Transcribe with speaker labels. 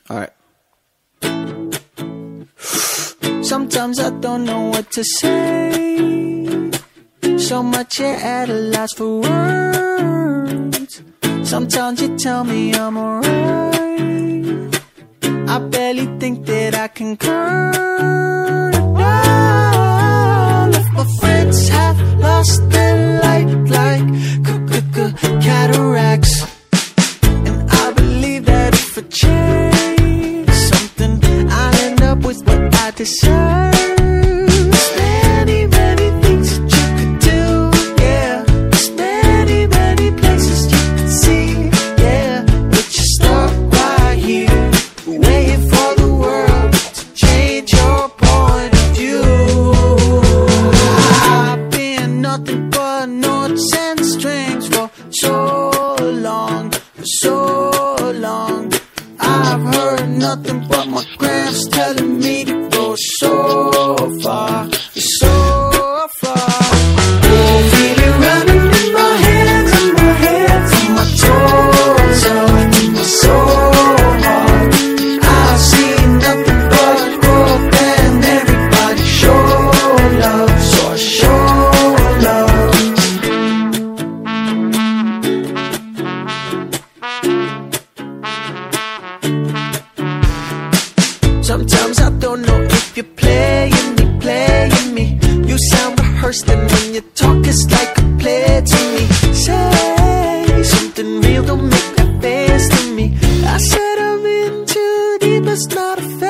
Speaker 1: Alright. Sometimes I don't know what to say. So much you're at a loss for words. Sometimes you tell me I'm alright. I barely think that I can curve. All of my friends have lost their light like cataracts. And I believe that if I change something, I'll end up with what I deserve. There's many, many things that you could do, yeah. There's many, many places you could see, yeah. But you're stuck right here, waiting for the world to change your point of view. I've been nothing but notes and strings for so long, for so long. I've heard nothing but my gramps telling me to go so far, so far. Oh, feel it running in my hands, in my hands, in my toes, in my soul heart. I see nothing but growth and everybody show love, so I show love. Sometimes I don't know if you're playing me. You sound rehearsed and when you talk it's like a play to me. Say something real, don't make that face to me. I said I'm in too deep, it's not a fair.